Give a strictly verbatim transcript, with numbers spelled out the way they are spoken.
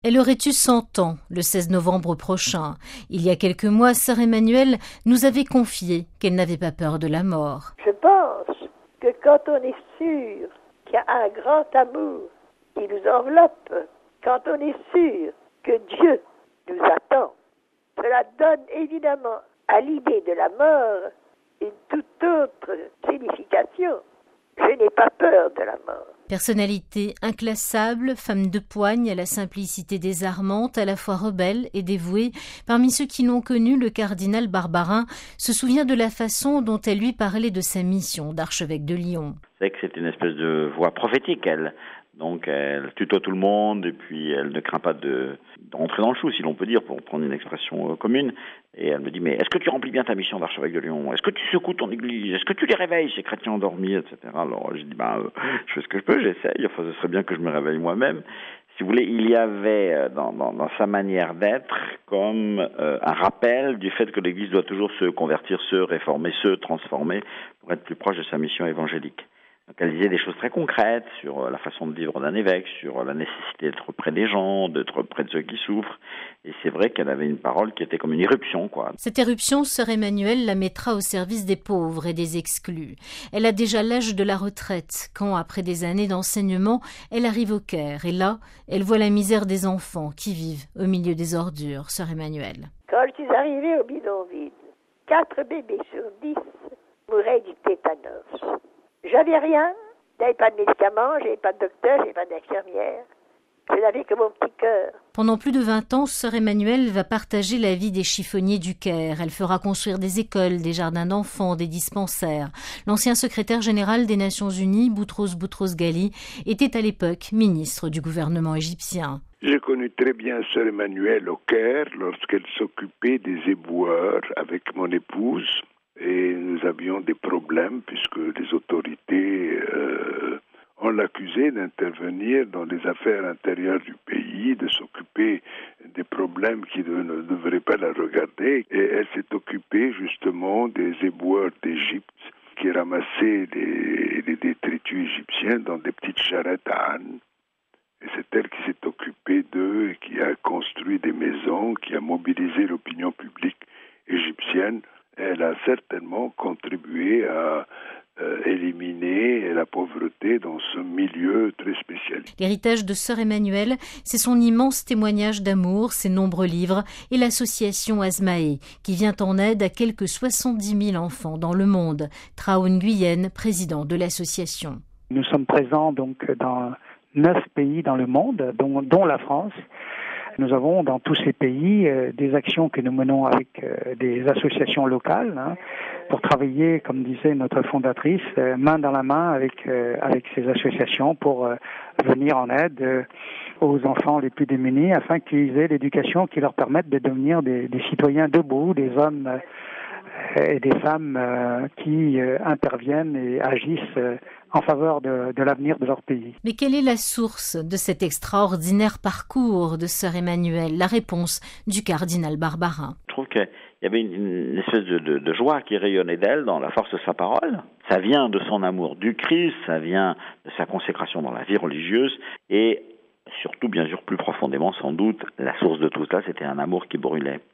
Elle aurait eu cent ans le seize novembre prochain. Il y a quelques mois, sœur Emmanuelle nous avait confié qu'elle n'avait pas peur de la mort. Je pense que quand on est sûr qu'il y a un grand amour qui nous enveloppe, quand on est sûr que Dieu nous attend, cela donne évidemment à l'idée de la mort une toute autre signification. Je n'ai pas peur de la mort. Personnalité inclassable, femme de poigne à la simplicité désarmante, à la fois rebelle et dévouée, parmi ceux qui l'ont connu, le cardinal Barbarin se souvient de la façon dont elle lui parlait de sa mission d'archevêque de Lyon. C'est que c'est une espèce de voix prophétique, elle. Donc elle tutoie tout le monde et puis elle ne craint pas de d'entrer dans le chou, si l'on peut dire, pour prendre une expression euh, commune. Et elle me dit, mais est-ce que tu remplis bien ta mission d'archevêque de Lyon? Est-ce que tu secoues ton église? Est-ce que tu les réveilles, ces chrétiens endormis, et cetera. Alors je dis, ben, euh, je fais ce que je peux, j'essaye. Enfin, ce serait bien que je me réveille moi-même. Si vous voulez, il y avait dans, dans, dans sa manière d'être comme euh, un rappel du fait que l'Église doit toujours se convertir, se réformer, se transformer pour être plus proche de sa mission évangélique. Donc elle disait des choses très concrètes sur la façon de vivre d'un évêque, sur la nécessité d'être près des gens, d'être près de ceux qui souffrent. Et c'est vrai qu'elle avait une parole qui était comme une éruption, quoi. Cette éruption, sœur Emmanuelle la mettra au service des pauvres et des exclus. Elle a déjà l'âge de la retraite, quand, après des années d'enseignement, elle arrive au Caire. Et là, elle voit la misère des enfants qui vivent au milieu des ordures, sœur Emmanuelle. Quand je suis arrivée au bidonville, quatre bébés sur dix mouraient du tétanos. J'avais rien, j'avais pas de médicaments, j'avais pas de docteur, j'avais pas d'infirmière. Je n'avais que mon petit cœur. Pendant plus de vingt ans, sœur Emmanuelle va partager la vie des chiffonniers du Caire. Elle fera construire des écoles, des jardins d'enfants, des dispensaires. L'ancien secrétaire général des Nations Unies, Boutros Boutros-Ghali, était à l'époque ministre du gouvernement égyptien. J'ai connu très bien sœur Emmanuelle au Caire lorsqu'elle s'occupait des éboueurs avec mon épouse. Et nous avions des problèmes puisque les autorités euh, ont l'accusé d'intervenir dans les affaires intérieures du pays, de s'occuper des problèmes qui ne, ne devraient pas la regarder. Et elle s'est occupée justement des éboueurs d'Égypte qui ramassaient les, les détritus égyptiens dans des petites charrettes à ânes. Et c'est elle qui s'est occupée d'eux et qui a construit des maisons, qui a mobilisé l'opinion publique égyptienne. Elle a certainement contribué à euh, éliminer la pauvreté dans ce milieu très spécial. L'héritage de sœur Emmanuelle, c'est son immense témoignage d'amour, ses nombreux livres et l'association Asmae, qui vient en aide à quelques soixante-dix mille enfants dans le monde. Traun Nguyen, président de l'association. Nous sommes présents donc dans neuf pays dans le monde, dont, dont la France. Nous avons dans tous ces pays euh, des actions que nous menons avec euh, des associations locales hein, pour travailler, comme disait notre fondatrice, euh, main dans la main avec euh, avec ces associations pour euh, venir en aide euh, aux enfants les plus démunis afin qu'ils aient l'éducation qui leur permette de devenir des, des citoyens debout, des hommes euh, et des femmes euh, qui euh, interviennent et agissent euh, en faveur de, de l'avenir de leur pays. Mais quelle est la source de cet extraordinaire parcours de sœur Emmanuelle? La réponse du cardinal Barbarin. Je trouve qu'il y avait une, une espèce de, de, de joie qui rayonnait d'elle dans la force de sa parole. Ça vient de son amour du Christ, ça vient de sa consécration dans la vie religieuse et surtout, bien sûr, plus profondément, sans doute, la source de tout cela, c'était un amour qui brûlait.